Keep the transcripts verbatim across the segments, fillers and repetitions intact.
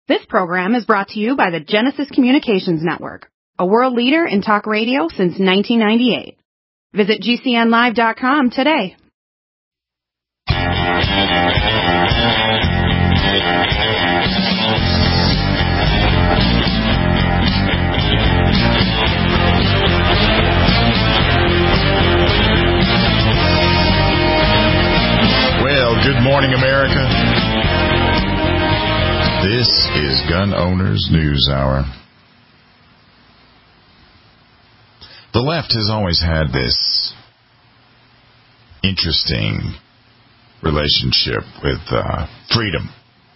This program is brought to you by the Genesis Communications Network, a world leader in talk radio since nineteen ninety-eight. Visit G C N live dot com today. Well, good morning, America. This is Gun Owners News Hour. The left has always had this interesting relationship with uh, freedom,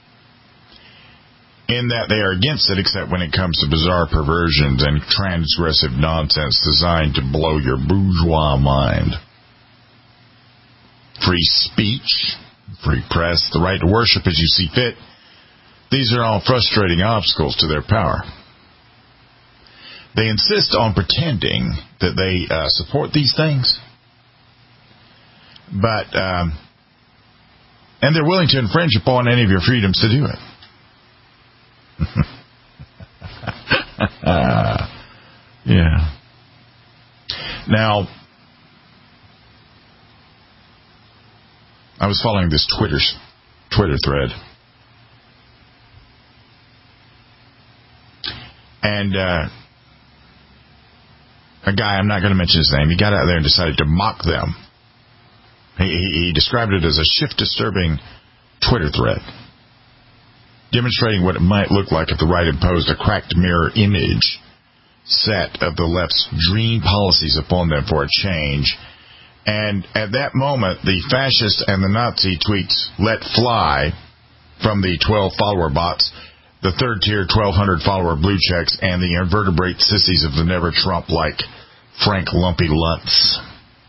in that they are against it except when it comes to bizarre perversions and transgressive nonsense designed to blow your bourgeois mind. Free speech, free press, the right to worship as you see fit. These are all frustrating obstacles to their power. They insist on pretending that they uh, support these things, but um, and they're willing to infringe upon any of your freedoms to do it. uh, yeah. Now, I was following this Twitter Twitter thread. And uh, a guy, I'm not going to mention his name, he got out there and decided to mock them. He, he, he described it as a shift-disturbing Twitter thread, demonstrating what it might look like if the right imposed a cracked mirror image set of the left's dream policies upon them for a change. And at that moment, the fascist and the Nazi tweets let fly from the twelve follower bots, the third-tier twelve hundred follower blue checks, and the invertebrate sissies of the never-Trump-like Frank Lumpy Lutz.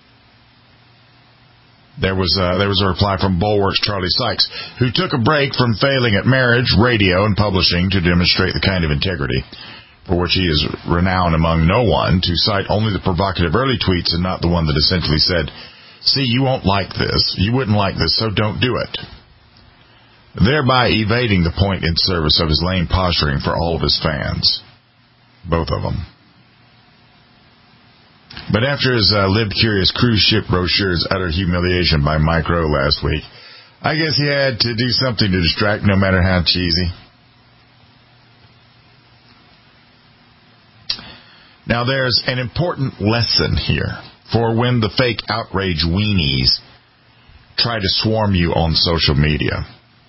There was, uh, there was a reply from Bulwark's Charlie Sykes, who took a break from failing at marriage, radio, and publishing to demonstrate the kind of integrity for which he is renowned among no one, to cite only the provocative early tweets and not the one that essentially said, "See, you won't like this. You wouldn't like this, so don't do it," thereby evading the point in service of his lame posturing for all of his fans. Both of them. But after his uh, lib-curious cruise ship brochure's utter humiliation by Mike Rowe last week, I guess he had to do something to distract, no matter how cheesy. Now, there's an important lesson here for when the fake outrage weenies try to swarm you on social media.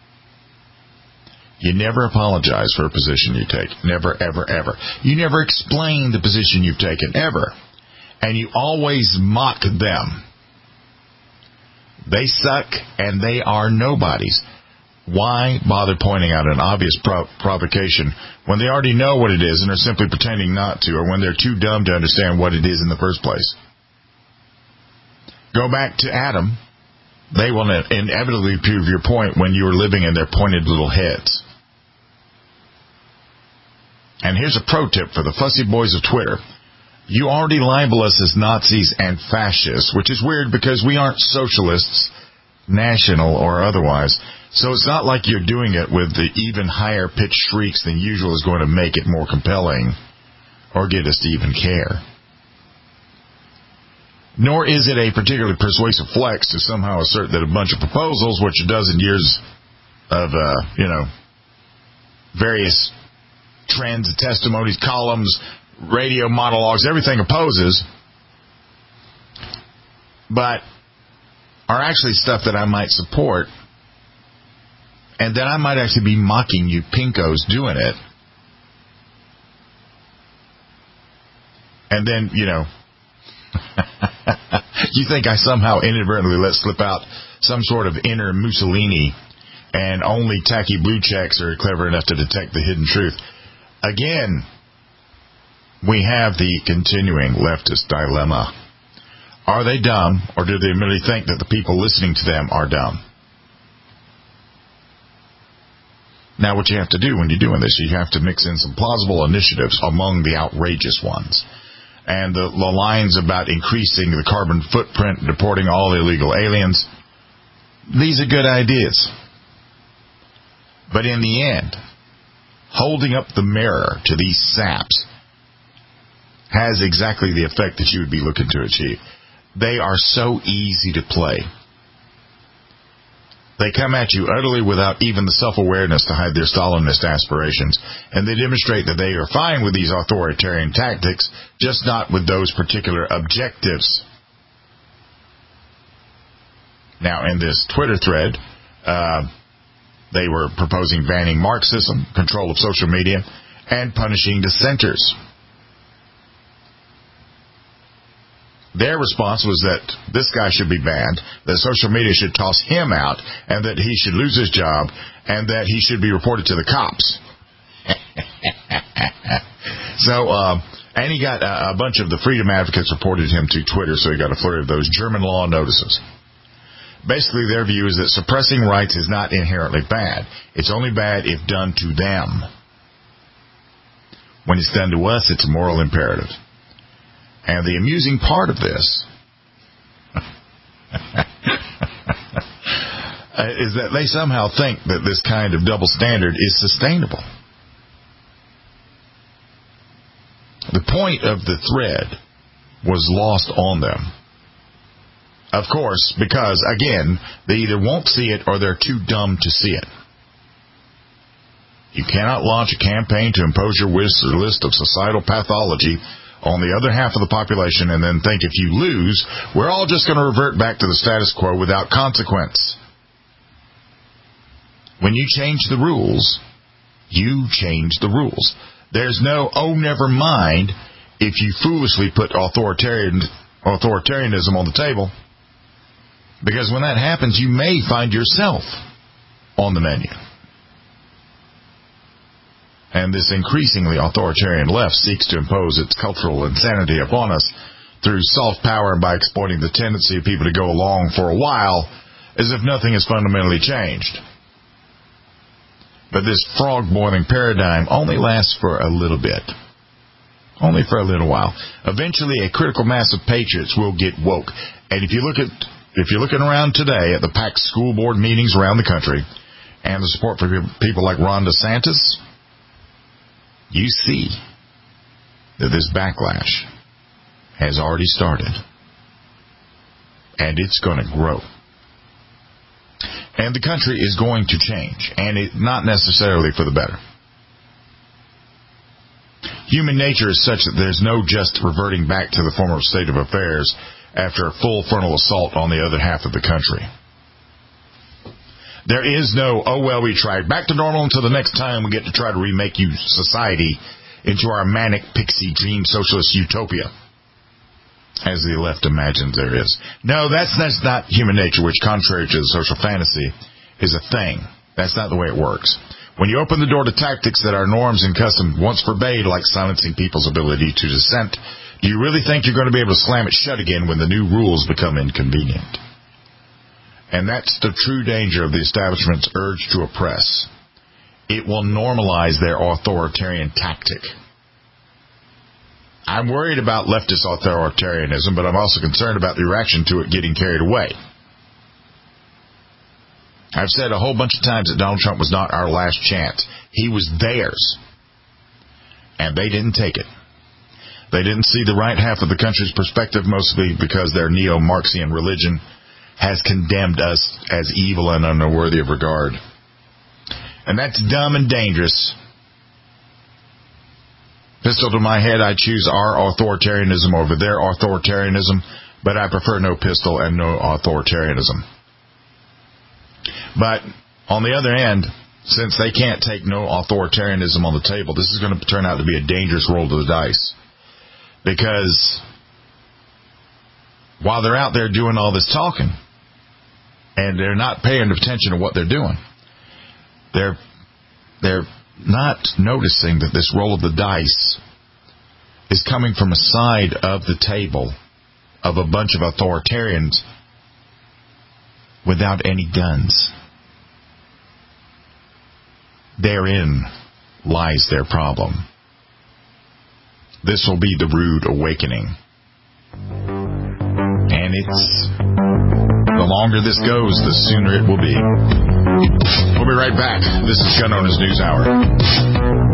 You never apologize for a position you take. Never, ever, ever. You never explain the position you've taken, ever. And you always mock them. They suck, and they are nobodies. Why bother pointing out an obvious pro- provocation when they already know what it is and are simply pretending not to, or when they're too dumb to understand what it is in the first place? Go back to Adam. They will inevitably prove your point when you are living in their pointed little heads. And here's a pro tip for the fussy boys of Twitter. You already libel us as Nazis and fascists, which is weird because we aren't socialists, national or otherwise. So it's not like you're doing it with the even higher pitched shrieks than usual is going to make it more compelling or get us to even care. Nor is it a particularly persuasive flex to somehow assert that a bunch of proposals, which a dozen years of, uh, you know, various trends, testimonies, columns, radio monologues, everything opposes, but are actually stuff that I might support, and that I might actually be mocking you pinkos doing it. And then, you know, you think I somehow inadvertently let slip out some sort of inner Mussolini, and only tacky blue checks are clever enough to detect the hidden truth. Again, we have the continuing leftist dilemma. Are they dumb, or do they merely think that the people listening to them are dumb? Now, what you have to do when you're doing this, you have to mix in some plausible initiatives among the outrageous ones. And the, the lines about increasing the carbon footprint, deporting all illegal aliens, these are good ideas. But in the end, holding up the mirror to these saps has exactly the effect that you would be looking to achieve. They are so easy to play. They come at you utterly without even the self-awareness to hide their Stalinist aspirations, and they demonstrate that they are fine with these authoritarian tactics, just not with those particular objectives. Now, in this Twitter thread, uh, they were proposing banning Marxism, control of social media, and punishing dissenters. Their response was that this guy should be banned, that social media should toss him out, and that he should lose his job, and that he should be reported to the cops. so, uh, and he got uh, a bunch of the freedom advocates reported him to Twitter, so he got a flurry of those German law notices. Basically, their view is that suppressing rights is not inherently bad. It's only bad if done to them. When it's done to us, it's a moral imperative. And the amusing part of this is that they somehow think that this kind of double standard is sustainable. The point of the thread was lost on them. Of course, because, again, they either won't see it or they're too dumb to see it. You cannot launch a campaign to impose your list of societal pathology on the other half of the population and then think if you lose, we're all just going to revert back to the status quo without consequence. When you change the rules, you change the rules. There's no, oh, never mind, if you foolishly put authoritarian, authoritarianism on the table. Because when that happens, you may find yourself on the menu. And this increasingly authoritarian left seeks to impose its cultural insanity upon us through soft power and by exploiting the tendency of people to go along for a while as if nothing has fundamentally changed. But this frog-boiling paradigm only lasts for a little bit. Only for a little while. Eventually, a critical mass of patriots will get woke. And if you look at, if you're looking around today at the packed school board meetings around the country and the support for people like Ron DeSantis, you see that this backlash has already started. And it's going to grow. And the country is going to change. And it, not necessarily for the better. Human nature is such that there's no just reverting back to the former state of affairs after a full frontal assault on the other half of the country. There is no, oh, well, we tried back to normal until the next time we get to try to remake you society into our manic pixie dream socialist utopia, as the left imagines there is. No, that's, that's not human nature, which, contrary to the social fantasy, is a thing. That's not the way it works. When you open the door to tactics that our norms and custom once forbade, like silencing people's ability to dissent, do you really think you're going to be able to slam it shut again when the new rules become inconvenient? And that's the true danger of the establishment's urge to oppress. It will normalize their authoritarian tactic. I'm worried about leftist authoritarianism, but I'm also concerned about the reaction to it getting carried away. I've said a whole bunch of times that Donald Trump was not our last chance. He was theirs. And they didn't take it. They didn't see the right half of the country's perspective, mostly because their neo-Marxian religion has condemned us as evil and unworthy of regard. And that's dumb and dangerous. Pistol to my head, I choose our authoritarianism over their authoritarianism, but I prefer no pistol and no authoritarianism. But on the other end, since they can't take no authoritarianism on the table, this is going to turn out to be a dangerous roll of the dice. Because while they're out there doing all this talking, and they're not paying attention to what they're doing, they're they're not noticing that this roll of the dice is coming from a side of the table of a bunch of authoritarians without any guns. Therein lies their problem. This will be the rude awakening. And it's... the longer this goes, the sooner it will be. We'll be right back. This is Gun Owners News Hour.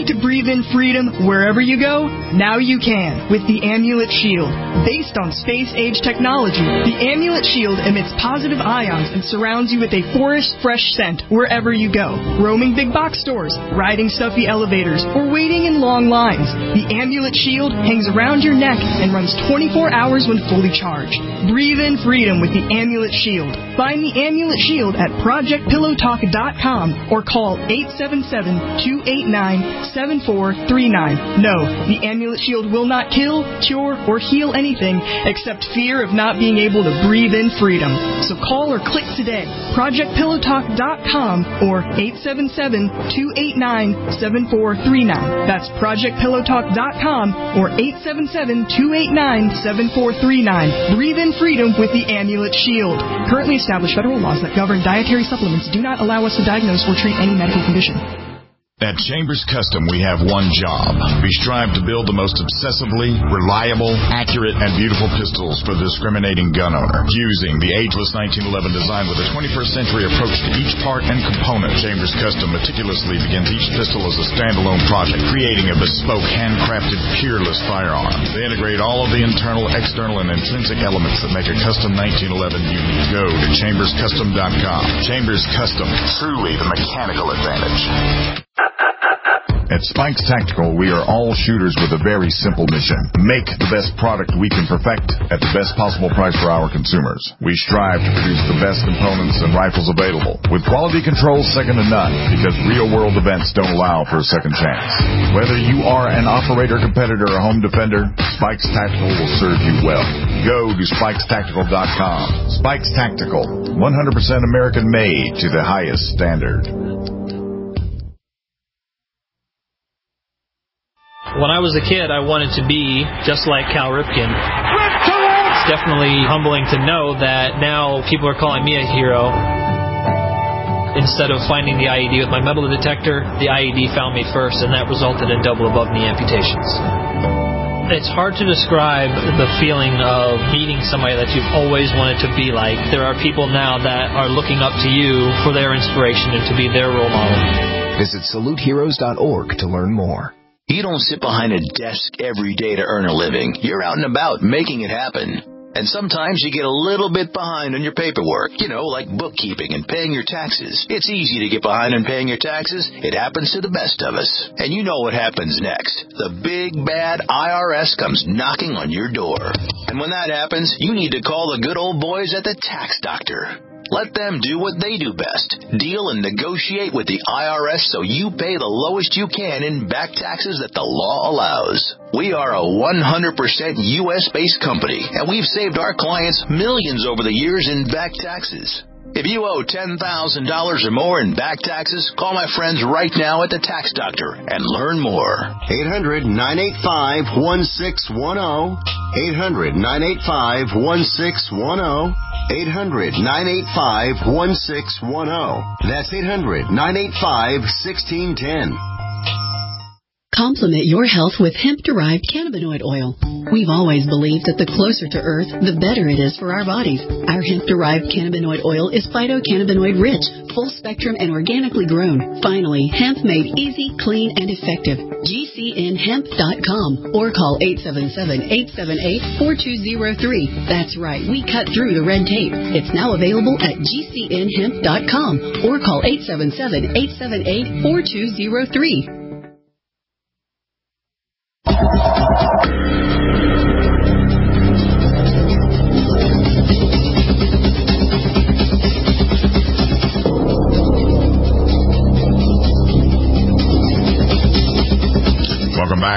Want to breathe in freedom wherever you go? Now you can with the Amulet Shield. Based on space-age technology, the Amulet Shield emits positive ions and surrounds you with a forest-fresh scent wherever you go. Roaming big box stores, riding stuffy elevators, or waiting in long lines, the Amulet Shield hangs around your neck and runs twenty-four hours when fully charged. Breathe in freedom with the Amulet Shield. Find the Amulet Shield at project pillow talk dot com or call eight seven seven, two eight nine, seven four three nine. No, the Amulet Shield will not kill, cure, or heal anything except fear of not being able to breathe in freedom. So call or click today. project pillow talk dot com or eight seven seven, two eight nine, seven four three nine. That's project pillow talk dot com or eight seven seven, two eight nine, seven four three nine. Breathe in freedom with the Amulet Shield. Currently established federal laws that govern dietary supplements do not allow us to diagnose or treat any medical condition. At Chambers Custom, we have one job. We strive to build the most obsessively reliable, accurate, and beautiful pistols for the discriminating gun owner. Using the ageless nineteen eleven design with a twenty-first century approach to each part and component, Chambers Custom meticulously begins each pistol as a standalone project, creating a bespoke, handcrafted, peerless firearm. They integrate all of the internal, external, and intrinsic elements that make a custom nineteen eleven unique. Go to chambers custom dot com. Chambers Custom, truly the mechanical advantage. At Spikes Tactical, we are all shooters with a very simple mission. Make the best product we can perfect at the best possible price for our consumers. We strive to produce the best components and rifles available, with quality controls second to none, because real-world events don't allow for a second chance. Whether you are an operator, competitor, or home defender, Spikes Tactical will serve you well. Go to spikes tactical dot com. Spikes Tactical, one hundred percent American-made to the highest standard. When I was a kid, I wanted to be just like Cal Ripken. It's definitely humbling to know that now people are calling me a hero. Instead of finding the I E D with my metal detector, the I E D found me first, and that resulted in double above knee amputations. It's hard to describe the feeling of meeting somebody that you've always wanted to be like. There are people now that are looking up to you for their inspiration and to be their role model. Visit salute heroes dot org to learn more. You don't sit behind a desk every day to earn a living. You're out and about making it happen. And sometimes you get a little bit behind on your paperwork, you know, like bookkeeping and paying your taxes. It's easy to get behind on paying your taxes. It happens to the best of us. And you know what happens next. The big, bad I R S comes knocking on your door. And when that happens, you need to call the good old boys at the Tax Doctor. Let them do what they do best. Deal and negotiate with the I R S so you pay the lowest you can in back taxes that the law allows. We are a one hundred percent U S-based company, and we've saved our clients millions over the years in back taxes. If you owe ten thousand dollars or more in back taxes, call my friends right now at the Tax Doctor and learn more. eight hundred, nine eight five, one six one zero. eight hundred, nine eight five, one six one zero. eight hundred, nine eight five, one six one zero. That's eight hundred, nine eight five, one six one zero. Complement your health with hemp-derived cannabinoid oil. We've always believed that the closer to Earth, the better it is for our bodies. Our hemp-derived cannabinoid oil is phytocannabinoid-rich, full-spectrum, and organically grown. Finally, hemp made easy, clean, and effective. G C N hemp dot com or call eight seven seven, eight seven eight, four two zero three. That's right, we cut through the red tape. It's now available at G C N hemp dot com or call eight seven seven, eight seven eight, four two zero three. Welcome back.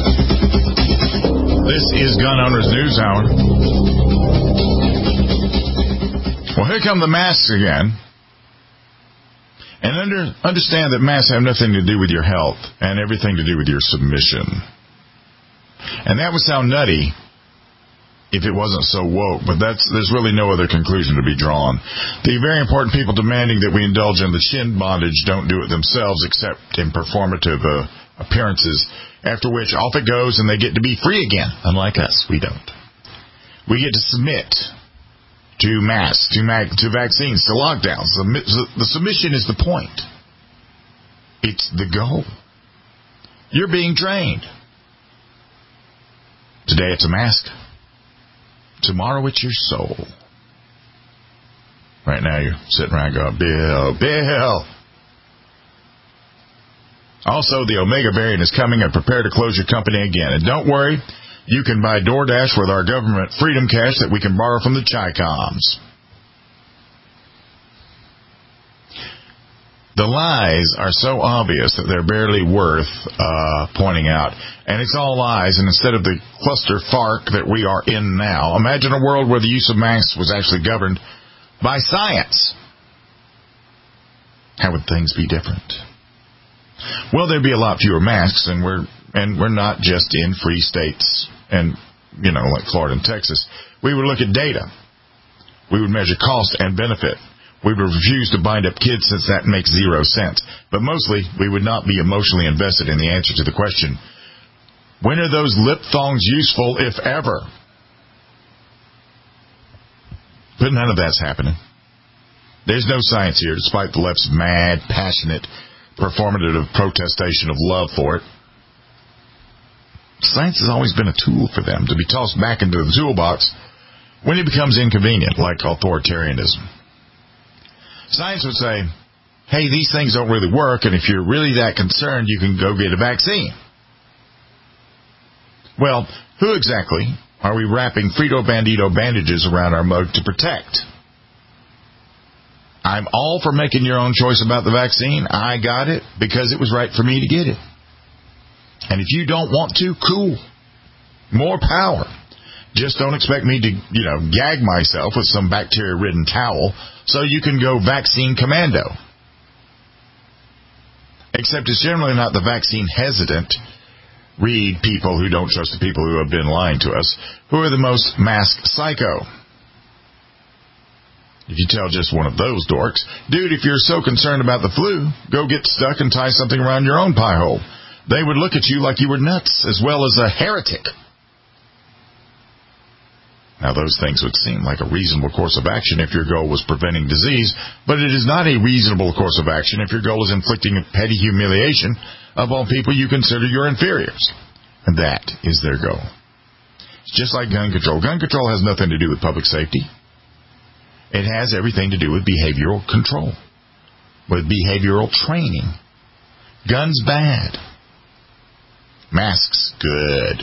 This is Gun Owners News Hour. Well, here come the masks again. And under, understand that masks have nothing to do with your health and everything to do with your submission. And that would sound nutty if it wasn't so woke, but that's there's really no other conclusion to be drawn. The very important people demanding that we indulge in the chin bondage don't do it themselves except in performative uh, appearances, after which off it goes and they get to be free again. Unlike us, we don't. We get to submit to masks, to, mag- to vaccines, to lockdowns. The, the submission is the point. It's the goal. You're being trained. Today it's a mask. Tomorrow it's your soul. Right now you're sitting around going, Bill, Bill. Also, the Omega variant is coming, and prepare to close your company again. And don't worry, you can buy DoorDash with our government freedom cash that we can borrow from the Chi-Coms. The lies are so obvious that they're barely worth uh, pointing out. And it's all lies. And instead of the cluster fark that we are in now, imagine a world where the use of masks was actually governed by science. How would things be different? Well, there'd be a lot fewer masks, and we're and we're not just in free states and, you know, like Florida and Texas. We would look at data. We would measure cost and benefit. We would refuse to bind up kids since that makes zero sense. But mostly, we would not be emotionally invested in the answer to the question, when are those lip thongs useful, if ever? But none of that's happening. There's no science here, despite the left's mad, passionate, performative protestation of love for it. Science has always been a tool for them to be tossed back into the toolbox when it becomes inconvenient, like authoritarianism. Science would say, hey, these things don't really work, and if you're really that concerned, you can go get a vaccine. Well, who exactly are we wrapping Frito Bandito bandages around our mug to protect? I'm all for making your own choice about the vaccine. I got it because it was right for me to get it. And if you don't want to, cool. More power. Just don't expect me to, you know, gag myself with some bacteria-ridden towel so you can go vaccine commando. Except it's generally not the vaccine hesitant, read people who don't trust the people who have been lying to us, who are the most mask psycho. If you tell just one of those dorks, dude, if you're so concerned about the flu, go get stuck and tie something around your own pie hole. They would look at you like you were nuts, as well as a heretic. Now, those things would seem like a reasonable course of action if your goal was preventing disease, but it is not a reasonable course of action if your goal is inflicting a petty humiliation upon people you consider your inferiors. And that is their goal. It's just like gun control. Gun control has nothing to do with public safety. It has everything to do with behavioral control, with behavioral training. Guns, bad. Masks, good.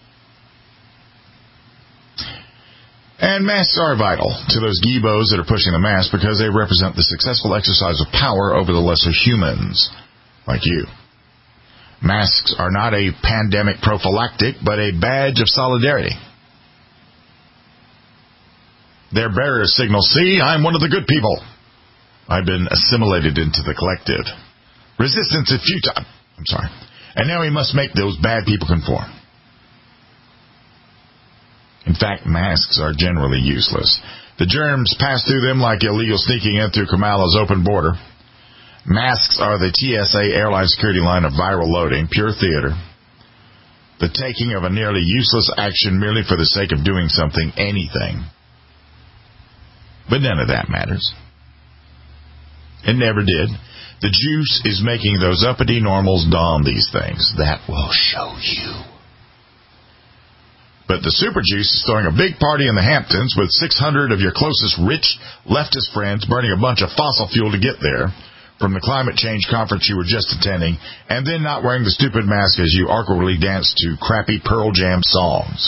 And masks are vital to those geebos that are pushing the mask because they represent the successful exercise of power over the lesser humans, like you. Masks are not a pandemic prophylactic, but a badge of solidarity. Their bearer signals, see, I'm one of the good people. I've been assimilated into the collective. Resistance is futile. I'm sorry. And now we must make those bad people conform. In fact, masks are generally useless. The germs pass through them like illegal sneaking in through Kamala's open border. Masks are the T S A airline security line of viral loading, pure theater. The taking of a nearly useless action merely for the sake of doing something, anything. But none of that matters. It never did. The juice is making those uppity normals don these things. That will show you. But the super juice is throwing a big party in the Hamptons with six hundred of your closest rich leftist friends burning a bunch of fossil fuel to get there from the climate change conference you were just attending, and then not wearing the stupid mask as you awkwardly dance to crappy Pearl Jam songs.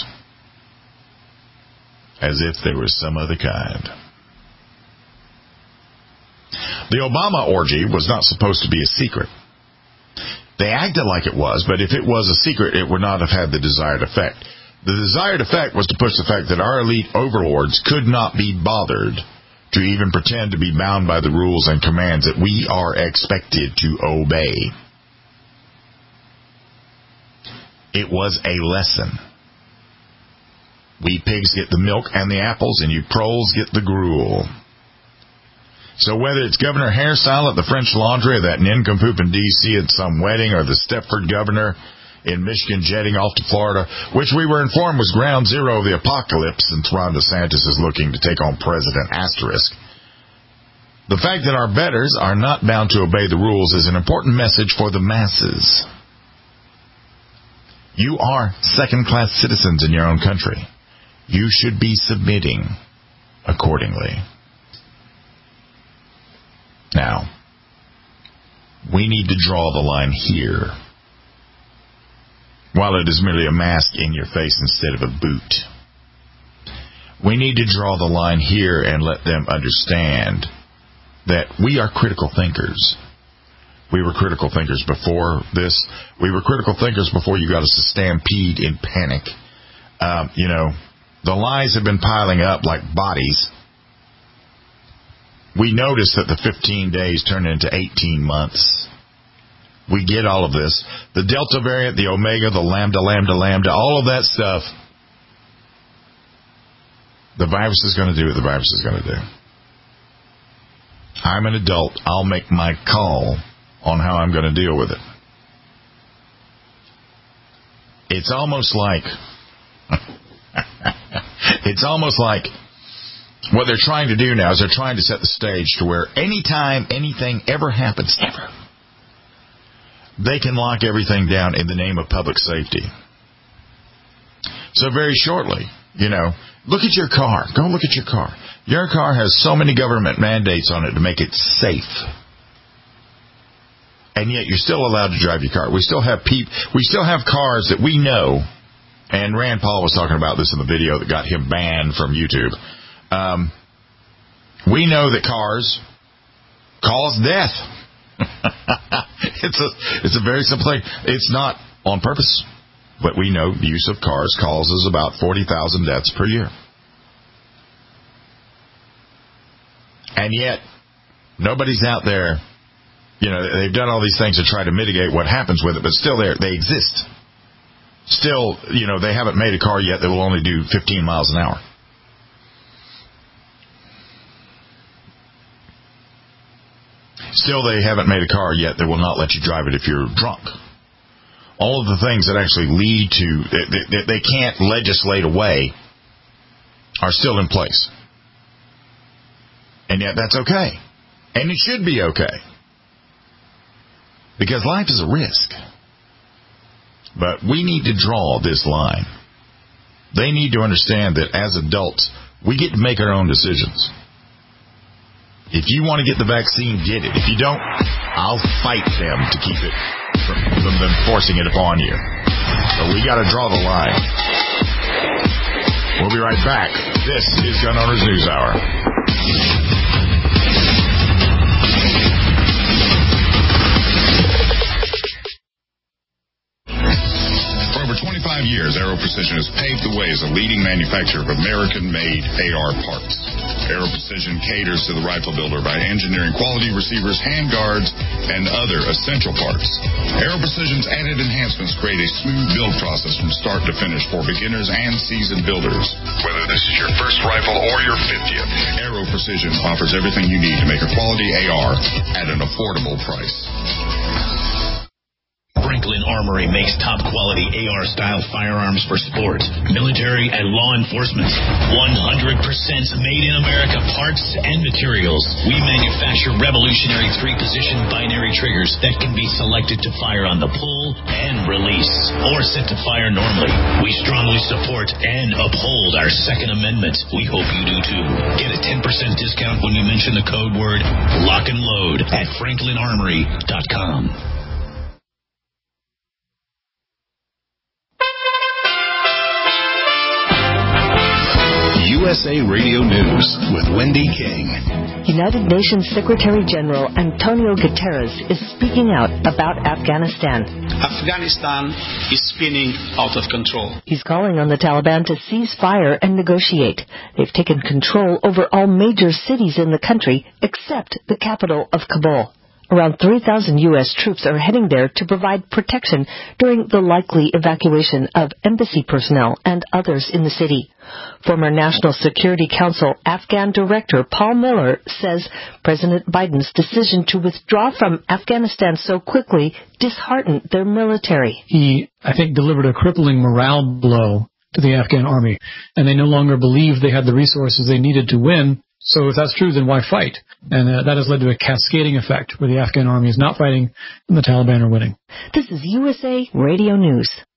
As if there was some other kind. The Obama orgy was not supposed to be a secret. They acted like it was, but if it was a secret, it would not have had the desired effect. The desired effect was to push the fact that our elite overlords could not be bothered to even pretend to be bound by the rules and commands that we are expected to obey. It was a lesson. We pigs get the milk and the apples, and you proles get the gruel. So whether it's Governor Hairstyle at the French Laundry or that nincompoop in D C at some wedding or the Stepford governor in Michigan jetting off to Florida, which we were informed was ground zero of the apocalypse since Ron DeSantis is looking to take on President Asterisk, the fact that our betters are not bound to obey the rules is an important message for the masses. You are second-class citizens in your own country. You should be submitting accordingly. Now, we need to draw the line here. While it is merely a mask in your face instead of a boot, we need to draw the line here and let them understand that we are critical thinkers. We were critical thinkers before this. We were critical thinkers before you got us to stampede in panic. Um, you know, the lies have been piling up like bodies. We noticed that the fifteen days turned into eighteen months. We get all of this. The Delta variant, the Omega, the Lambda, Lambda, Lambda, all of that stuff. The virus is going to do what the virus is going to do. I'm an adult. I'll make my call on how I'm going to deal with it. It's almost like, it's almost like what they're trying to do now is they're trying to set the stage to where anytime anything ever happens, ever, they can lock everything down in the name of public safety. So very shortly, you know, look at your car. Go look at your car. Your car has so many government mandates on it to make it safe. And yet you're still allowed to drive your car. We still have peop- we still have cars that we know, and Rand Paul was talking about this in the video that got him banned from YouTube. Um, we know that cars cause death. it's a it's a very simple thing. It's not on purpose, but we know the use of cars causes about forty thousand deaths per year. And yet, nobody's out there, you know, they've done all these things to try to mitigate what happens with it, but still there, they exist. Still, you know, they haven't made a car yet that will only do fifteen miles an hour. Still, they haven't made a car yet that will not let you drive it if you're drunk. All of the things that actually lead to, that they can't legislate away, are still in place. And yet that's okay. And it should be okay. Because life is a risk. But we need to draw this line. They need to understand that as adults, we get to make our own decisions. If you want to get the vaccine, get it. If you don't, I'll fight them to keep it from, from them forcing it upon you. But we got to draw the line. We'll be right back. This is Gun Owners News Hour. twenty-five years, Aero Precision has paved the way as a leading manufacturer of American-made A R parts. Aero Precision caters to the rifle builder by engineering quality receivers, handguards, and other essential parts. Aero Precision's added enhancements create a smooth build process from start to finish for beginners and seasoned builders. Whether this is your first rifle or your fiftieth, Aero Precision offers everything you need to make a quality A R at an affordable price. Franklin Armory makes top-quality A R-style firearms for sport, military, and law enforcement. one hundred percent made in America parts and materials. We manufacture revolutionary three-position binary triggers that can be selected to fire on the pull and release, or set to fire normally. We strongly support and uphold our Second Amendment. We hope you do too. Get a ten percent discount when you mention the code word lock and load at franklin armory dot com. U S A Radio News with Wendy King. United Nations Secretary General Antonio Guterres is speaking out about Afghanistan. Afghanistan is spinning out of control. He's calling on the Taliban to cease fire and negotiate. They've taken control over all major cities in the country except the capital of Kabul. Around three thousand U S troops are heading there to provide protection during the likely evacuation of embassy personnel and others in the city. Former National Security Council Afghan Director Paul Miller says President Biden's decision to withdraw from Afghanistan so quickly disheartened their military. He, I think, delivered a crippling morale blow to the Afghan army, and they no longer believed they had the resources they needed to win. So if that's true, then why fight? And uh, that has led to a cascading effect where the Afghan army is not fighting and the Taliban are winning. This is U S A Radio News.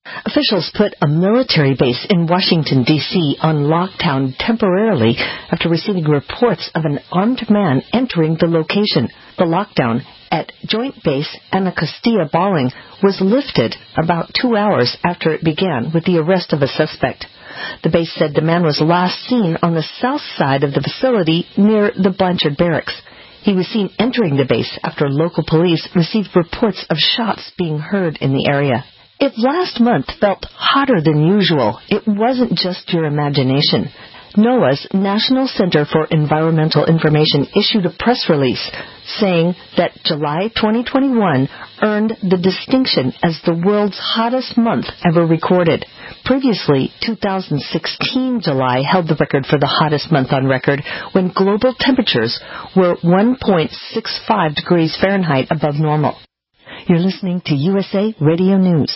Officials put a military base in Washington, D C on lockdown temporarily after receiving reports of an armed man entering the location. The lockdown at Joint Base Anacostia Balling was lifted about two hours after it began with the arrest of a suspect. The base said the man was last seen on the south side of the facility near the Blanchard Barracks. He was seen entering the base after local police received reports of shots being heard in the area. If last month felt hotter than usual, it wasn't just your imagination. NOAA's National Center for Environmental Information issued a press release saying that July twenty twenty-one earned the distinction as the world's hottest month ever recorded. Previously, two thousand sixteen July held the record for the hottest month on record when global temperatures were one point six five degrees Fahrenheit above normal. You're listening to U S A Radio News.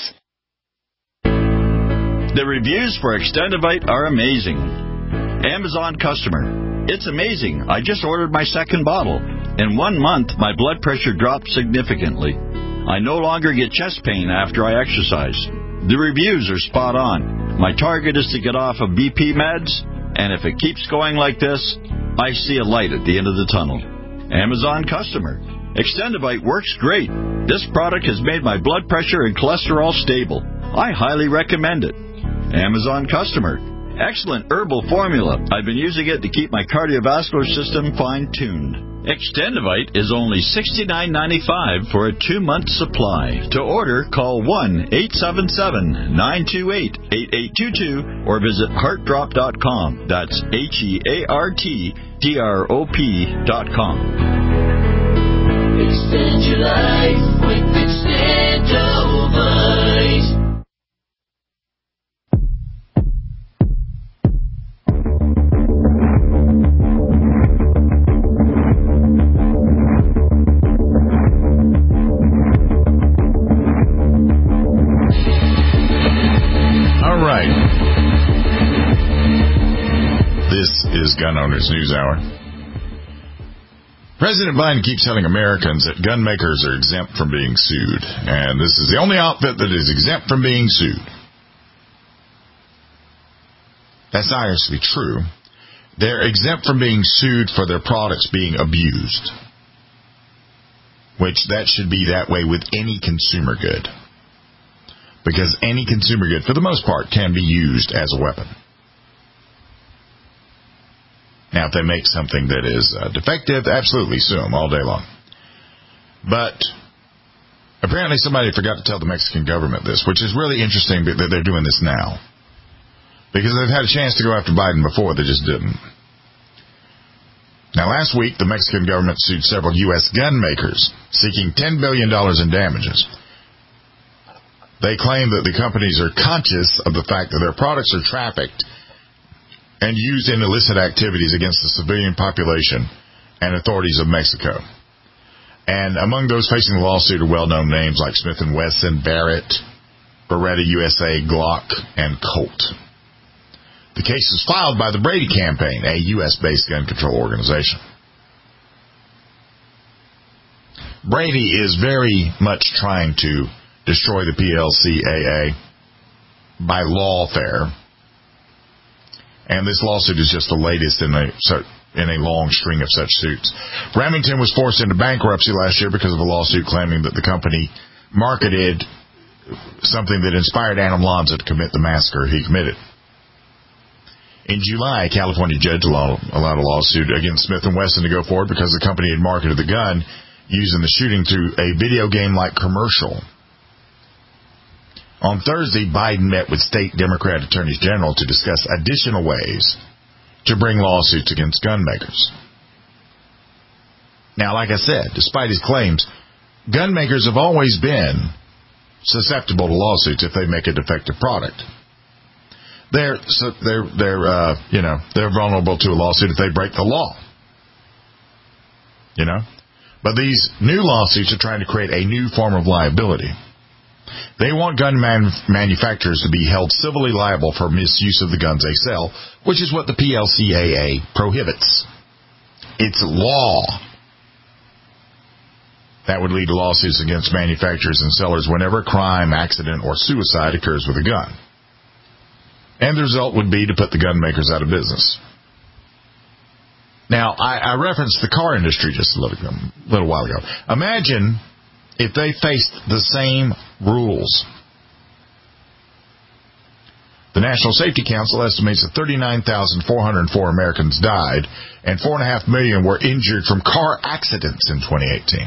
The reviews for Extendivite are amazing. Amazon customer. It's amazing. I just ordered my second bottle. In one month, my blood pressure dropped significantly. I no longer get chest pain after I exercise. The reviews are spot on. My target is to get off of B P meds, and if it keeps going like this, I see a light at the end of the tunnel. Amazon customer. Extendivite works great. This product has made my blood pressure and cholesterol stable. I highly recommend it. Amazon customer. Excellent herbal formula. I've been using it to keep my cardiovascular system fine-tuned. Extendivite is only sixty-nine ninety-five for a two-month supply. To order, call one eight seven seven, nine two eight, eight eight two two or visit heart drop dot com. That's H E A R T D R O P dot com. Extend your life with Extendivite. All right. This is Gun Owners News Hour. President Biden keeps telling Americans that gun makers are exempt from being sued, and this is the only outfit that is exempt from being sued. That's not actually true. They're exempt from being sued for their products being abused, which that should be that way with any consumer good, because any consumer good, for the most part, can be used as a weapon. Now, if they make something that is uh, defective, absolutely sue them all day long. But apparently somebody forgot to tell the Mexican government this, which is really interesting that they're doing this now. Because they've had a chance to go after Biden before, they just didn't. Now, last week, the Mexican government sued several U S gun makers, seeking ten billion dollars in damages. They claim that the companies are conscious of the fact that their products are trafficked and used in illicit activities against the civilian population and authorities of Mexico. And among those facing the lawsuit are well-known names like Smith and Wesson, Barrett, Beretta U S A, Glock, and Colt. The case is filed by the Brady Campaign, a U S-based gun control organization. Brady is very much trying to destroy the P L C A A by lawfare. And this lawsuit is just the latest in a in a long string of such suits. Remington was forced into bankruptcy last year because of a lawsuit claiming that the company marketed something that inspired Adam Lanza to commit the massacre he committed. In July, a California judge allowed, allowed a lawsuit against Smith and Wesson to go forward because the company had marketed the gun used in the shooting through a video game-like commercial. On Thursday, Biden met with state Democrat attorneys general to discuss additional ways to bring lawsuits against gun makers. Now, like I said, despite his claims, gun makers have always been susceptible to lawsuits if they make a defective product. They're they're they're uh, you know they're vulnerable to a lawsuit if they break the law. You know, but these new lawsuits are trying to create a new form of liability. They want gun man- manufacturers to be held civilly liable for misuse of the guns they sell, which is what the P L C A A prohibits. It's law. That would lead to lawsuits against manufacturers and sellers whenever a crime, accident, or suicide occurs with a gun. And the result would be to put the gun makers out of business. Now, I, I referenced the car industry just a little, a little while ago. Imagine if they faced the same rules. The National Safety Council estimates that thirty-nine thousand four hundred four Americans died and four point five million were injured from car accidents in twenty eighteen.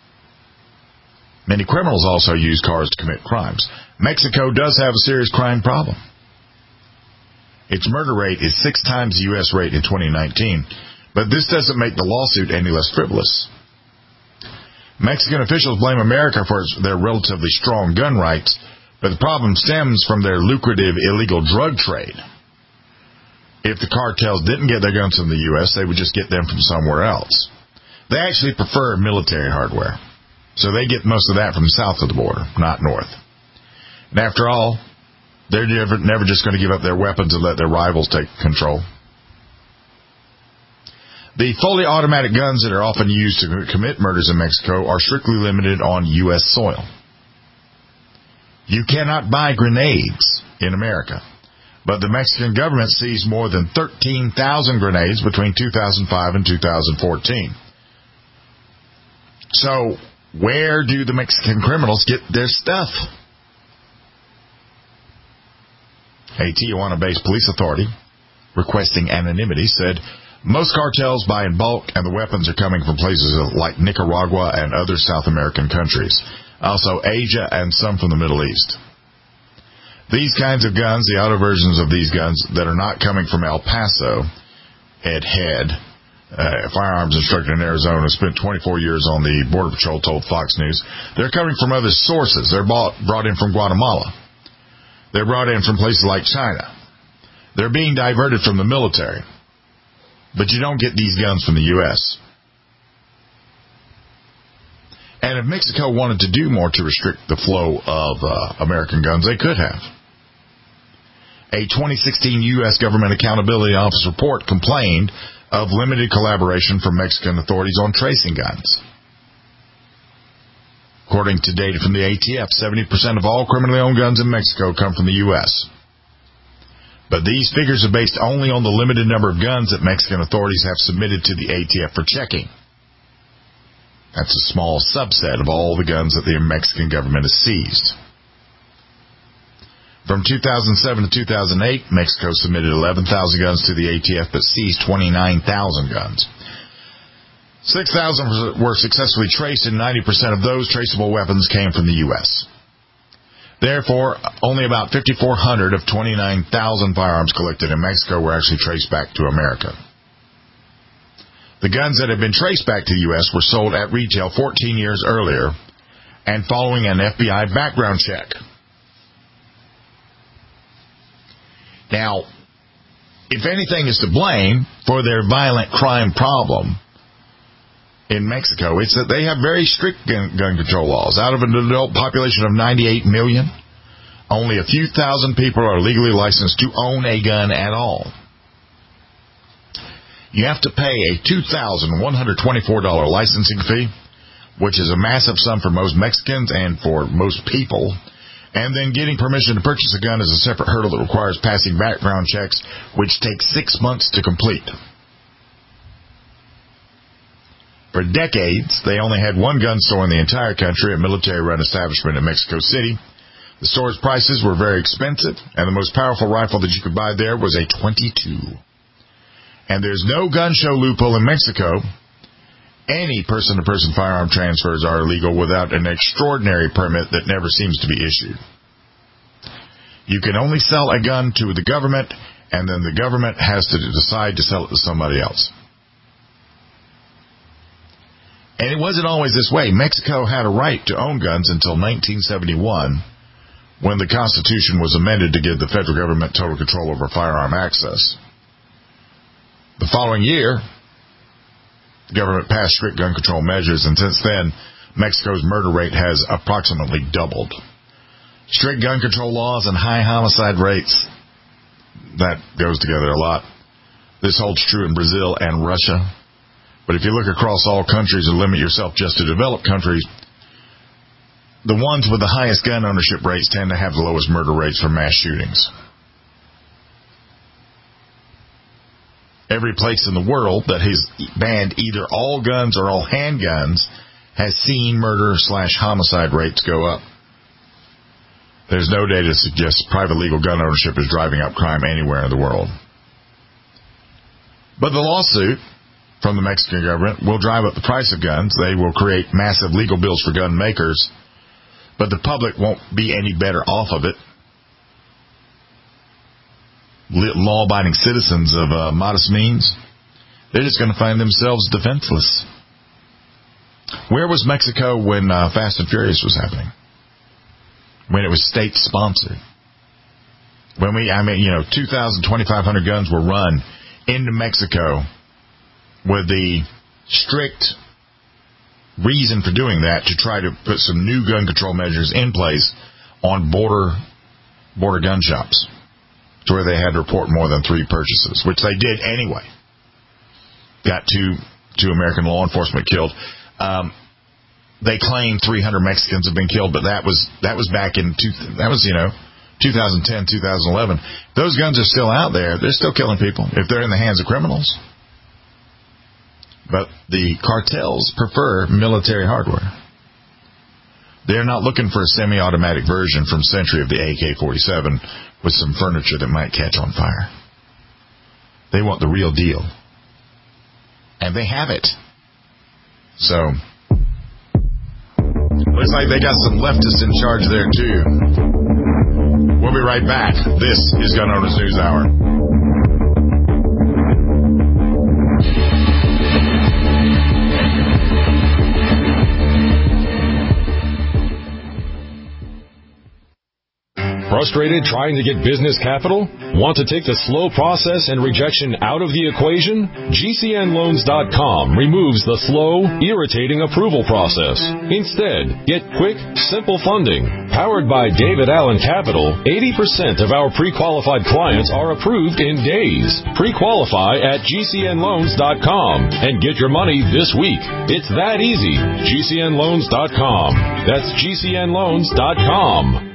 Many criminals also use cars to commit crimes. Mexico does have a serious crime problem. Its murder rate is six times the U S rate in twenty nineteen, but this doesn't make the lawsuit any less frivolous. Mexican officials blame America for their relatively strong gun rights, but the problem stems from their lucrative illegal drug trade. If the cartels didn't get their guns from the U S, they would just get them from somewhere else. They actually prefer military hardware, so they get most of that from south of the border, not north. And after all, they're never, never just going to give up their weapons and let their rivals take control. The fully automatic guns that are often used to commit murders in Mexico are strictly limited on U S soil. You cannot buy grenades in America, but the Mexican government seized more than thirteen thousand grenades between two thousand five and two thousand fourteen. So, where do the Mexican criminals get their stuff? A Tijuana-based police authority, requesting anonymity, said most cartels buy in bulk and the weapons are coming from places like Nicaragua and other South American countries. Also Asia, and some from the Middle East. These kinds of guns, the auto versions of these guns that are not coming from El Paso, Ed Head, uh, firearms instructor in Arizona, spent twenty-four years on the Border Patrol, told Fox News, they're coming from other sources. They're bought, brought in from Guatemala. They're brought in from places like China. They're being diverted from the military. But you don't get these guns from the U S And if Mexico wanted to do more to restrict the flow of uh, American guns, they could have. A twenty sixteen U S Government Accountability Office report complained of limited collaboration from Mexican authorities on tracing guns. According to data from the A T F, seventy percent of all criminally owned guns in Mexico come from the U S But these figures are based only on the limited number of guns that Mexican authorities have submitted to the A T F for checking. That's a small subset of all the guns that the Mexican government has seized. From two thousand seven to two thousand eight, Mexico submitted eleven thousand guns to the A T F but seized twenty-nine thousand guns. six thousand were successfully traced, and ninety percent of those traceable weapons came from the U S Therefore, only about fifty-four hundred of twenty-nine thousand firearms collected in Mexico were actually traced back to America. The guns that had been traced back to the U S were sold at retail fourteen years earlier and following an F B I background check. Now, if anything is to blame for their violent crime problem in Mexico, it's that they have very strict gun, gun control laws. Out of an adult population of ninety-eight million, only a few thousand people are legally licensed to own a gun at all. You have to pay a two thousand one hundred twenty-four dollars licensing fee, which is a massive sum for most Mexicans and for most people. And then getting permission to purchase a gun is a separate hurdle that requires passing background checks, which takes six months to complete. For decades, they only had one gun store in the entire country, a military-run establishment in Mexico City. The store's prices were very expensive, and the most powerful rifle that you could buy there was a twenty-two. And there's no gun show loophole in Mexico. Any person-to-person firearm transfers are illegal without an extraordinary permit that never seems to be issued. You can only sell a gun to the government, and then the government has to decide to sell it to somebody else. And it wasn't always this way. Mexico had a right to own guns until nineteen seventy-one, when the Constitution was amended to give the federal government total control over firearm access. The following year, the government passed strict gun control measures, and since then, Mexico's murder rate has approximately doubled. Strict gun control laws and high homicide rates, that goes together a lot. This holds true in Brazil and Russia. But if you look across all countries and limit yourself just to developed countries, the ones with the highest gun ownership rates tend to have the lowest murder rates for mass shootings. Every place in the world that has banned either all guns or all handguns has seen murder slash homicide rates go up. There's no data to suggest private legal gun ownership is driving up crime anywhere in the world. But the lawsuit from the Mexican government will drive up the price of guns. They will create massive legal bills for gun makers, but the public won't be any better off of it. Law-abiding citizens of uh, modest means, they're just going to find themselves defenseless. Where was Mexico when uh, Fast and Furious was happening? When it was state-sponsored? When we, I mean, you know, two thousand, twenty-five hundred guns were run into Mexico with the strict reason for doing that to try to put some new gun control measures in place on border border gun shops, to where they had to report more than three purchases, which they did anyway. Got two two American law enforcement killed. Um, they claim three hundred Mexicans have been killed, but that was that was back in two, that was you know two thousand ten, two thousand eleven. Those guns are still out there. They're still killing people if they're in the hands of criminals. But the cartels prefer military hardware. They're not looking for a semi-automatic version from Century of the A K forty-seven with some furniture that might catch on fire. They want the real deal. And they have it. So, looks like they got some leftists in charge there, too. We'll be right back. This is Gun Owners News Hour. Frustrated trying to get business capital? Want to take the slow process and rejection out of the equation? G C N loans dot com removes the slow, irritating approval process. Instead, get quick, simple funding. Powered by David Allen Capital, eighty percent of our pre-qualified clients are approved in days. Pre-qualify at G C N loans dot com and get your money this week. It's that easy. G C N loans dot com. That's G C N loans dot com.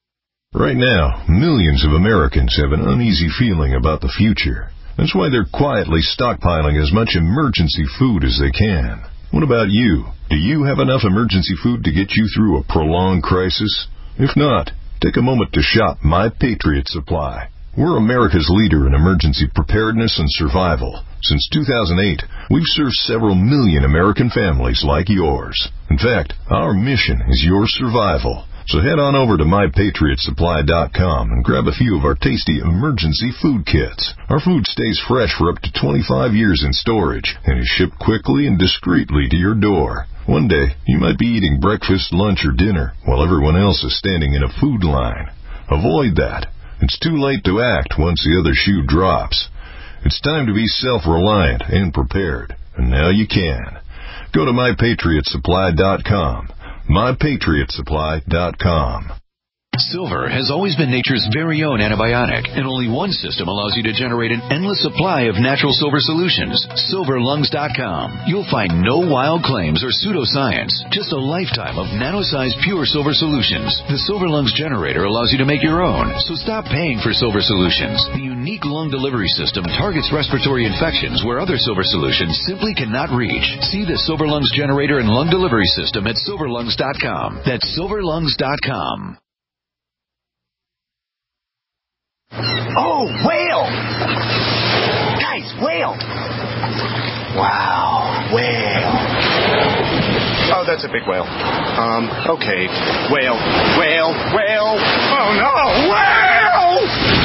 Right now, millions of Americans have an uneasy feeling about the future. That's why they're quietly stockpiling as much emergency food as they can. What about you? Do you have enough emergency food to get you through a prolonged crisis? If not, take a moment to shop My Patriot Supply. We're America's leader in emergency preparedness and survival. Since two thousand eight, we've served several million American families like yours. In fact, our mission is your survival. So head on over to my patriot supply dot com and grab a few of our tasty emergency food kits. Our food stays fresh for up to twenty-five years in storage and is shipped quickly and discreetly to your door. One day, you might be eating breakfast, lunch, or dinner while everyone else is standing in a food line. Avoid that. It's too late to act once the other shoe drops. It's time to be self-reliant and prepared, and now you can. Go to my patriot supply dot com. my patriot supply dot com. Silver has always been nature's very own antibiotic, and only one system allows you to generate an endless supply of natural silver solutions. silver lungs dot com. You'll find no wild claims or pseudoscience, just a lifetime of nano-sized pure silver solutions. The Silver Lungs generator allows you to make your own, so stop paying for silver solutions. The unique lung delivery system targets respiratory infections where other silver solutions simply cannot reach. See the Silver Lungs generator and lung delivery system at silver lungs dot com. That's silver lungs dot com. Oh, whale! Guys, whale! Wow, whale. Oh, that's a big whale. Um, okay. Whale, whale, whale. Oh, no, whale!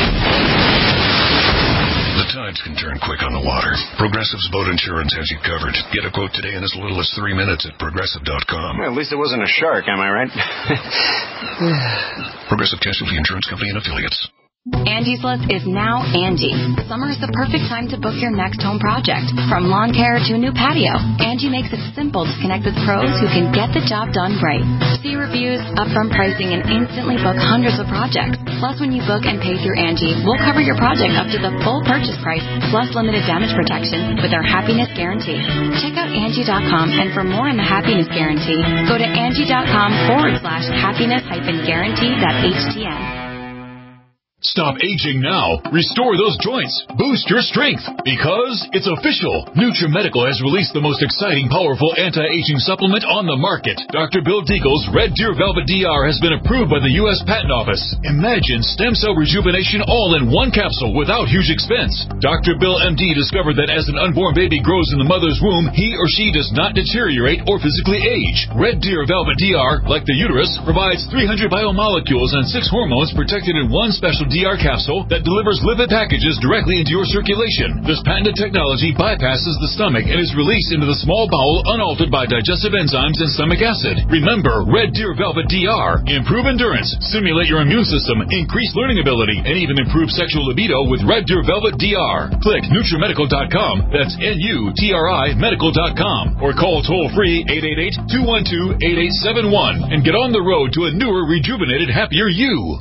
The tides can turn quick on the water. Progressive's boat insurance has you covered. Get a quote today in as little as three minutes at progressive dot com. Well, at least it wasn't a shark, am I right? Progressive Casualty Insurance Company and Affiliates. Angie's List is now Angie. Summer is the perfect time to book your next home project. From lawn care to a new patio, Angie makes it simple to connect with pros who can get the job done right. See reviews, upfront pricing, and instantly book hundreds of projects. Plus, when you book and pay through Angie, we'll cover your project up to the full purchase price, plus limited damage protection with our Happiness Guarantee. Check out Angie dot com, and for more on the Happiness Guarantee, go to Angie dot com forward slash happiness hyphen guarantee dot H T M. Stop aging now. Restore those joints. Boost your strength. Because it's official. NutriMedical has released the most exciting, powerful anti-aging supplement on the market. Doctor Bill Deagle's Red Deer Velvet D R has been approved by the U S Patent Office. Imagine stem cell rejuvenation all in one capsule without huge expense. Doctor Bill M D discovered that as an unborn baby grows in the mother's womb, he or she does not deteriorate or physically age. Red Deer Velvet D R, like the uterus, provides three hundred biomolecules and six hormones protected in one special D R capsule that delivers lipid packages directly into your circulation. This patented technology bypasses the stomach and is released into the small bowel unaltered by digestive enzymes and stomach acid. Remember, Red Deer Velvet D R. Improve endurance, stimulate your immune system, increase learning ability, and even improve sexual libido with Red Deer Velvet D R. Click NutriMedical dot com. That's N U T R I medical dot com. Or call toll-free eight eight eight, two one two, eight eight seven one and get on the road to a newer, rejuvenated, happier you.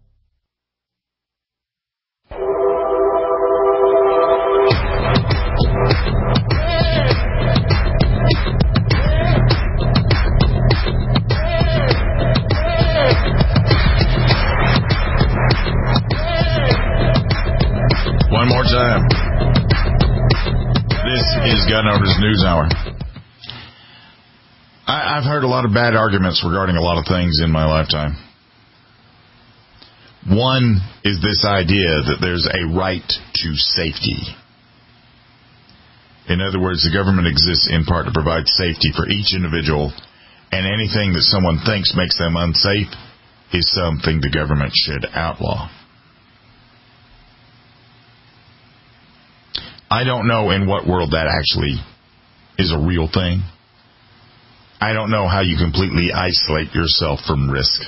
One more time. This is Gun Owners News Hour. I, I've heard a lot of bad arguments regarding a lot of things in my lifetime. One is this idea that there's a right to safety. In other words, the government exists in part to provide safety for each individual, and anything that someone thinks makes them unsafe is something the government should outlaw. I don't know in what world that actually is a real thing. I don't know how you completely isolate yourself from risk.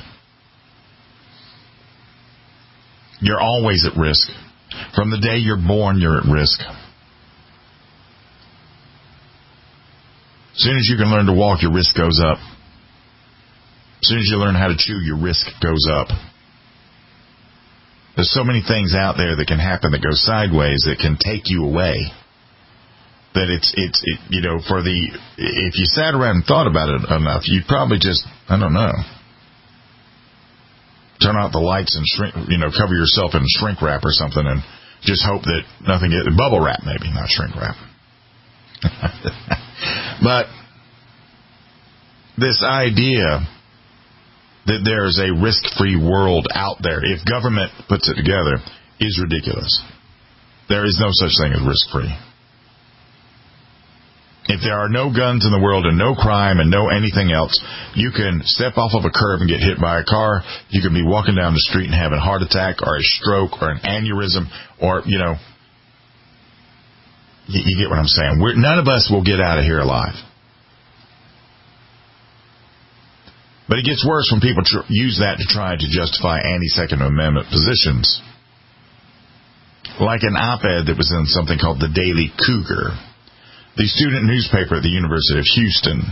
You're always at risk. From the day you're born, you're at risk. As soon as you can learn to walk, your risk goes up. As soon as you learn how to chew, your risk goes up. There's so many things out there that can happen that go sideways that can take you away. That it's, it's, it, you know, for the, if you sat around and thought about it enough, you'd probably just, I don't know, turn out the lights and shrink, you know, cover yourself in shrink wrap or something and just hope that nothing, get, bubble wrap maybe, not shrink wrap. But this idea that there's a risk-free world out there, if government puts it together, is ridiculous. There is no such thing as risk-free. If there are no guns in the world and no crime and no anything else, you can step off of a curb and get hit by a car. You can be walking down the street and have a heart attack or a stroke or an aneurysm or, you know, you, you get what I'm saying. We're, none of us will get out of here alive. But it gets worse when people tr- use that to try to justify anti-Second Amendment positions. Like an op-ed that was in something called the Daily Cougar, the student newspaper at the University of Houston.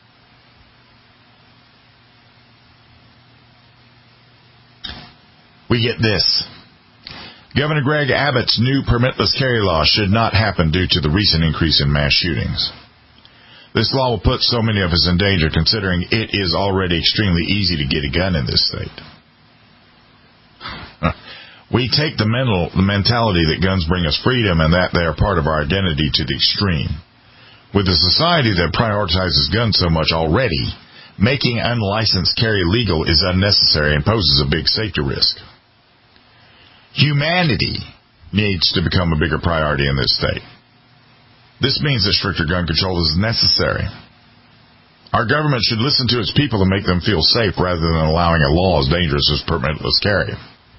We get this. Governor Greg Abbott's new permitless carry law should not happen due to the recent increase in mass shootings. This law will put so many of us in danger, considering it is already extremely easy to get a gun in this state. We take the mental, the mentality that guns bring us freedom and that they are part of our identity to the extreme. With a society that prioritizes guns so much already, making unlicensed carry legal is unnecessary and poses a big safety risk. Humanity needs to become a bigger priority in this state. This means that stricter gun control is necessary. Our government should listen to its people and make them feel safe rather than allowing a law as dangerous as permitless carry.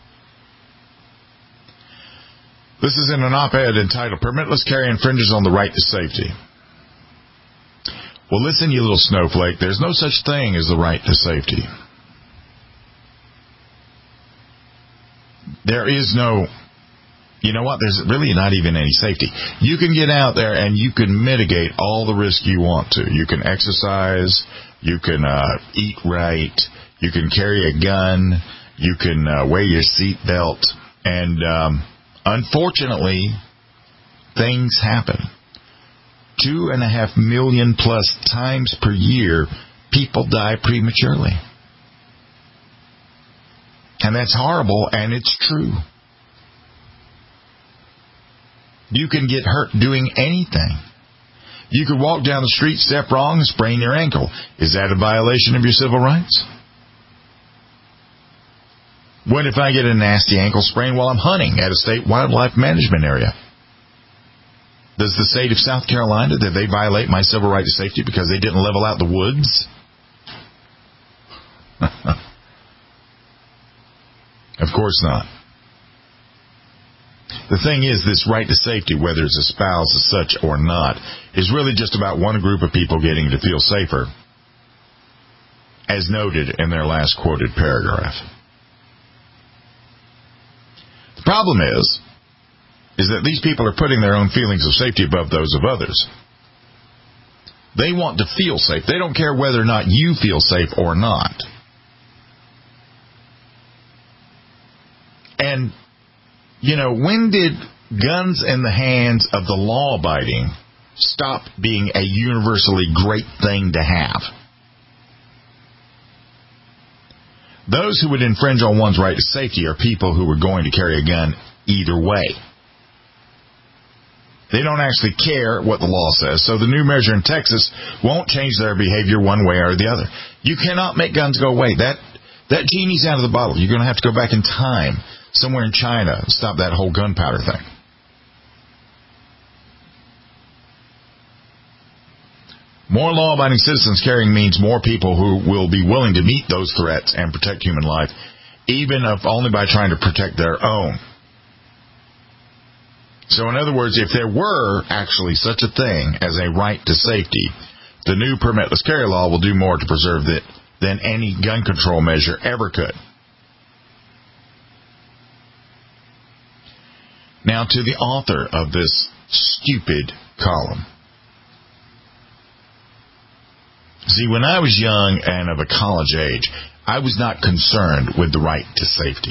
This is in an op-ed entitled, Permitless Carry Infringes on the Right to Safety. Well, listen, you little snowflake, there's no such thing as the right to safety. There is no, you know what, there's really not even any safety. You can get out there and you can mitigate all the risk you want to. You can exercise, you can uh, eat right, you can carry a gun, you can uh, wear your seat belt, and um, unfortunately, things happen. Two and a half million plus times per year, people die prematurely. And that's horrible, and it's true. You can get hurt doing anything. You could walk down the street, step wrong, and sprain your ankle. Is that a violation of your civil rights? What if I get a nasty ankle sprain while I'm hunting at a state wildlife management area? Does the state of South Carolina, did they violate my civil right to safety because they didn't level out the woods? Of course not. The thing is, this right to safety, whether it's espoused as such or not, is really just about one group of people getting to feel safer, as noted in their last quoted paragraph. The problem is, is that these people are putting their own feelings of safety above those of others. They want to feel safe. They don't care whether or not you feel safe or not. And, you know, when did guns in the hands of the law-abiding stop being a universally great thing to have? Those who would infringe on one's right to safety are people who are going to carry a gun either way. They don't actually care what the law says, so the new measure in Texas won't change their behavior one way or the other. You cannot make guns go away. That that genie's out of the bottle. You're going to have to go back in time somewhere in China and stop that whole gunpowder thing. More law-abiding citizens carrying means more people who will be willing to meet those threats and protect human life, even if only by trying to protect their own. So in other words, if there were actually such a thing as a right to safety, the new permitless carry law will do more to preserve it than any gun control measure ever could. Now to the author of this stupid column. See, when I was young and of a college age, I was not concerned with the right to safety.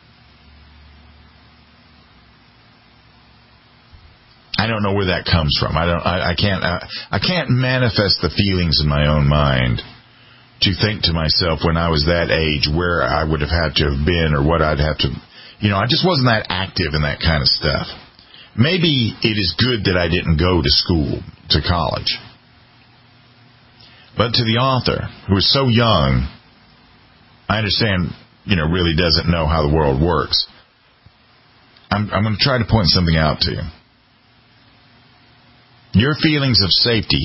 I don't know where that comes from. I don't. I, I can't. I, I can't manifest the feelings in my own mind to think to myself when I was that age where I would have had to have been or what I'd have to. You know, I just wasn't that active in that kind of stuff. Maybe it is good that I didn't go to school, to college. But to the author, who is so young, I understand, you know, really doesn't know how the world works. I'm, I'm going to try to point something out to you. Your feelings of safety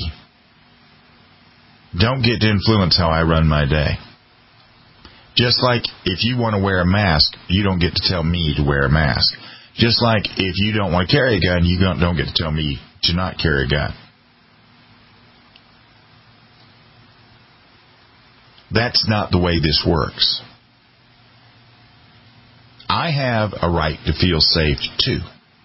don't get to influence how I run my day. Just like if you want to wear a mask, you don't get to tell me to wear a mask. Just like if you don't want to carry a gun, you don't, don't get to tell me to not carry a gun. That's not the way this works. I have a right to feel safe, too.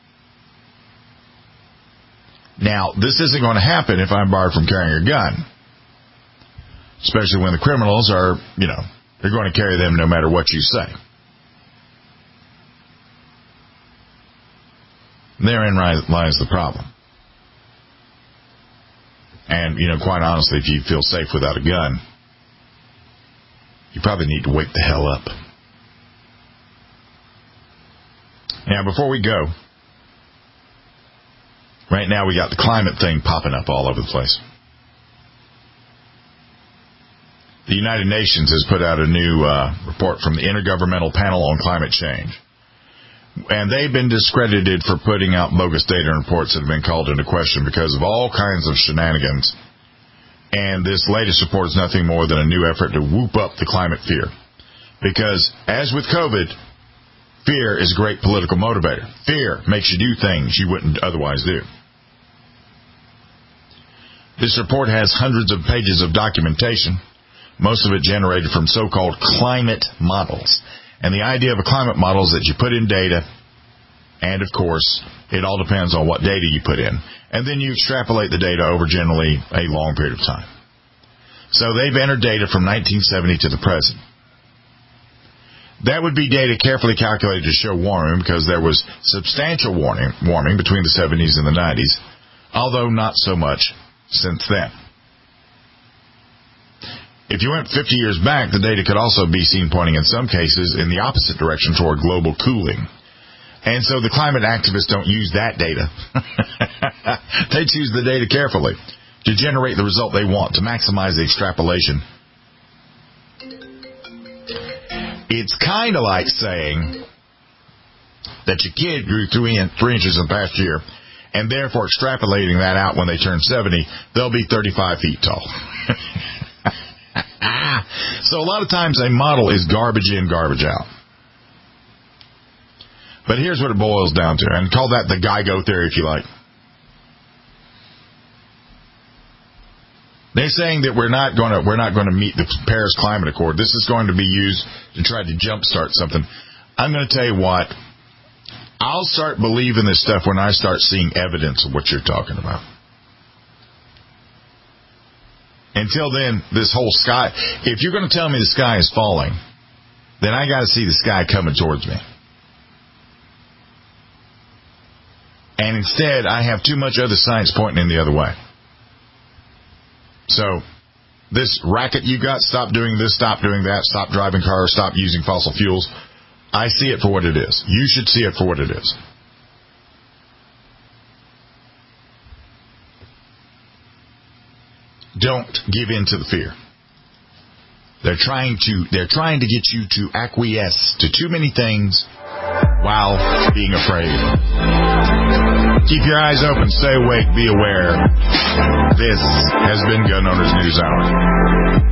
Now, this isn't going to happen if I'm barred from carrying a gun. Especially when the criminals are, you know, they're going to carry them no matter what you say. Therein lies the problem. And, you know, quite honestly, if you feel safe without a gun, you probably need to wake the hell up. Now, before we go, right now we got the climate thing popping up all over the place. The United Nations has put out a new uh, report from the Intergovernmental Panel on Climate Change. And they've been discredited for putting out bogus data and reports that have been called into question because of all kinds of shenanigans. And this latest report is nothing more than a new effort to whoop up the climate fear. Because, as with COVID, fear is a great political motivator. Fear makes you do things you wouldn't otherwise do. This report has hundreds of pages of documentation, most of it generated from so-called climate models. And the idea of a climate model is that you put in data, and, of course, it all depends on what data you put in. And then you extrapolate the data over generally a long period of time. So they've entered data from nineteen seventy to the present. That would be data carefully calculated to show warming because there was substantial warming, warming between the seventies and the nineties, although not so much since then. If you went fifty years back, the data could also be seen pointing in some cases in the opposite direction toward global cooling. And so the climate activists don't use that data. They choose the data carefully to generate the result they want, to maximize the extrapolation. It's kind of like saying that your kid grew three, in, three inches in the past year, and therefore extrapolating that out when they turn seventy, they'll be thirty-five feet tall. So a lot of times a model is garbage in, garbage out. But here's what it boils down to, and call that the GIGO theory if you like. They're saying that we're not going to we're not going to meet the Paris Climate Accord. This is going to be used to try to jumpstart something. I'm going to tell you what. I'll start believing this stuff when I start seeing evidence of what you're talking about. Until then, this whole sky, if you're going to tell me the sky is falling, then I got to see the sky coming towards me. And instead, I have too much other science pointing in the other way. So, this racket you got, stop doing this, stop doing that, stop driving cars, stop using fossil fuels, I see it for what it is. You should see it for what it is. Don't give in to the fear. They're trying to they're trying to get you to acquiesce to too many things while being afraid. Keep your eyes open, stay awake, be aware. This has been Gun Owners News Hour.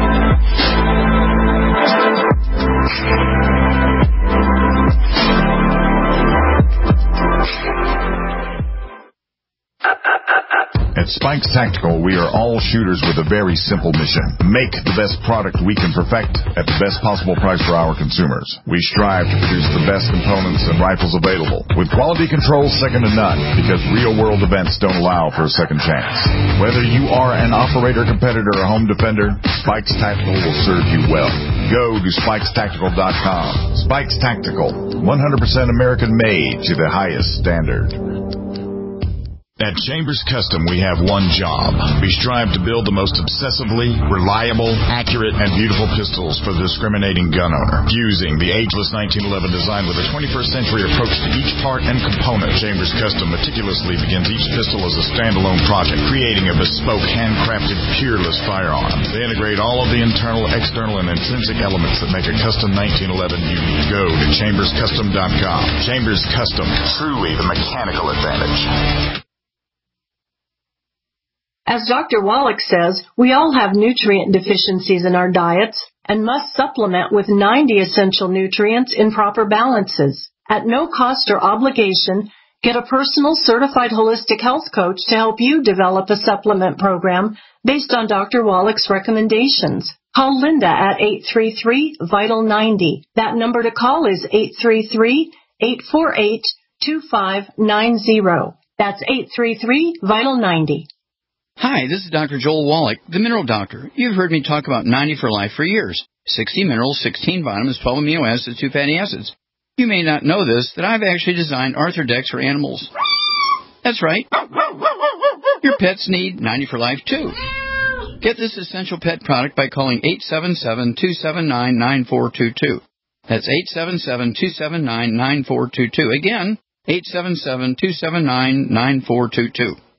At Spikes Tactical, we are all shooters with a very simple mission. Make the best product we can perfect at the best possible price for our consumers. We strive to produce the best components and rifles available, with quality control second to none, because real-world events don't allow for a second chance. Whether you are an operator, competitor, or home defender, Spikes Tactical will serve you well. Go to spikes tactical dot com. Spikes Tactical, one hundred percent American-made to the highest standard. At Chambers Custom, we have one job. We strive to build the most obsessively reliable, accurate, and beautiful pistols for the discriminating gun owner. Using the ageless nineteen eleven design with a twenty-first century approach to each part and component, Chambers Custom meticulously begins each pistol as a standalone project, creating a bespoke, handcrafted, peerless firearm. They integrate all of the internal, external, and intrinsic elements that make a custom nineteen eleven unique. Go to chambers custom dot com. Chambers Custom, truly the mechanical advantage. As Doctor Wallach says, we all have nutrient deficiencies in our diets and must supplement with ninety essential nutrients in proper balances. At no cost or obligation, get a personal certified holistic health coach to help you develop a supplement program based on Doctor Wallach's recommendations. Call Linda at eight three three, vital ninety. That number to call is eight three three, eight four eight, two five nine zero. That's eight three three, vital ninety. Hi, this is Doctor Joel Wallach, the Mineral Doctor. You've heard me talk about ninety for Life for years. sixty minerals, sixteen vitamins, twelve amino acids, two fatty acids. You may not know this, that I've actually designed Arthrodex for animals. That's right. Your pets need ninety for Life, too. Get this essential pet product by calling eight seven seven, two seven nine, nine four two two. That's eight seven seven, two seven nine, nine four two two. Again, eight seven seven, two seven nine, nine four two two.